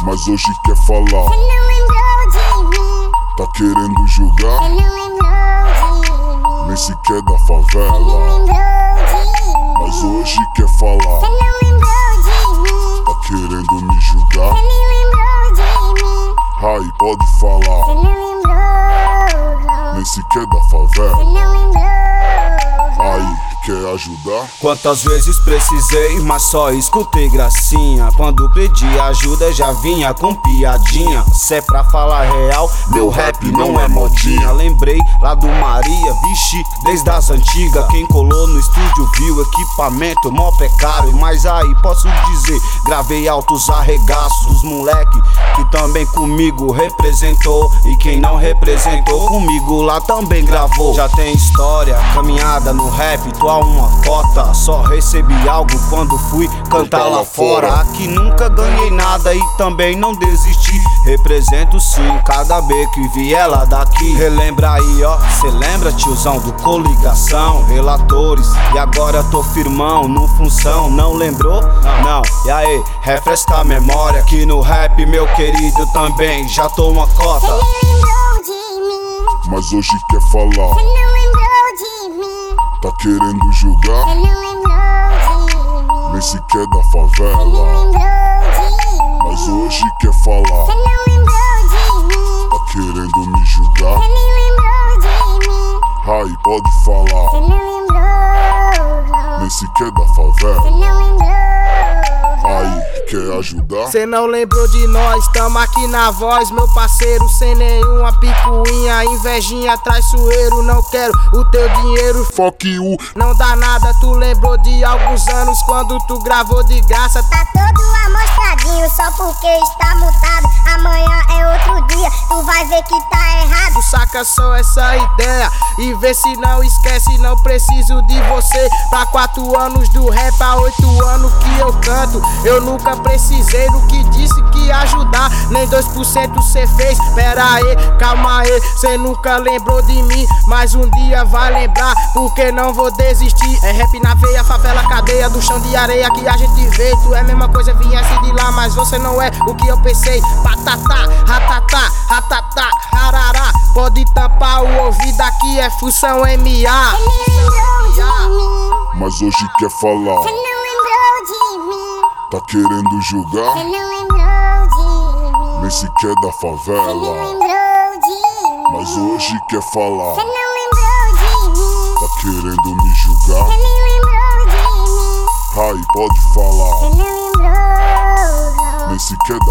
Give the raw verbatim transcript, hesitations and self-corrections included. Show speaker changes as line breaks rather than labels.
mas hoje quer falar.
Cê não lembrou de mim,
Tá querendo julgar,
cê não lembrou de mim,
nem sequer da
cê
favela,
não lembrou de mim,
mas hoje quer falar.
cê não lembrou de mim,
Tá querendo me julgar,
cê nem lembrou de mim,
ai, pode
cê
falar,
não lembrou,
nem sequer da
cê
favela,
não lembrou.
ai, quer ajudar?
Quantas vezes precisei, mas só escutei gracinha. Quando pedi ajuda já vinha com piadinha. Se é pra falar real, meu rap não é modinha. Lembrei lá do Maria, vixe, desde as antigas. Quem colou no estúdio viu equipamento mó precário. Mas aí posso dizer, gravei altos arregaços dos moleque que também comigo representou. E quem não representou comigo lá também gravou. Já tem história, caminhada no rap, tô a uma cota. Só recebi algo quando fui cantar lá fora. Aqui nunca ganhei nada e também não desisti. Represento sim cada beco e viela daqui. Relembra aí, ó, cê lembra, tiozão, do coligação, relatores. E agora tô firmão no função, não lembrou? Não, e aí, refresca a memória que no rap, meu querido, também já tô uma cota.
Cê nem lembrou de mim,
Mas hoje quer falar,
cê não lembrou de mim,
tá querendo julgar,
cê não lembrou de mim,
nem sequer da
cê
favela,
não lembrou de mim,
mas hoje quer falar,
cê não lembrou de mim,
tá querendo me julgar,
cê nem lembrou de mim,
ai, pode
cê
falar,
não lembrou,
nem sequer da
cê
favela,
não lembrou.
ai, quer ajudar?
Cê não lembrou de nós, tamo aqui na voz, meu parceiro, sem nenhuma picuinha, invejinha, traiçoeiro, não quero o teu dinheiro.
Fuck you,
Não dá nada, tu lembrou de alguns anos quando tu gravou de graça.
Tá todo amostradinho só porque está mutado. Amanhã é outro dia, tu vai ver que tá errado.
Tu saca só essa ideia e vê se não esquece, não preciso de você. Pra quatro anos do rap, há oito anos que eu canto. Eu nunca precisei do que disse que ia ajudar, nem dois por cento cê fez. Pera aí, calma aí, cê nunca lembrou de mim, mas um dia vai lembrar, porque não vou desistir. É rap na veia, favela, cadeia, do chão de areia que a gente vê. Tu é a mesma coisa, viesse de lá, mas você não é o que eu pensei. Patatá, ratatá, ratatá, rarará. Pode tampar o ouvido, aqui é função M A.
Cê nem lembrou de mim,
mas hoje quer falar,
cê não lembrou de mim,
tá querendo
cê
julgar,
não lembrou de mim,
nem sequer da
cê não
favela,
lembrou de mim,
mas hoje quer falar,
cê não lembrou de mim,
tá querendo me julgar,
cê nem lembrou de mim,
ai, pode
cê
falar,
não lembrou,
nem sequer da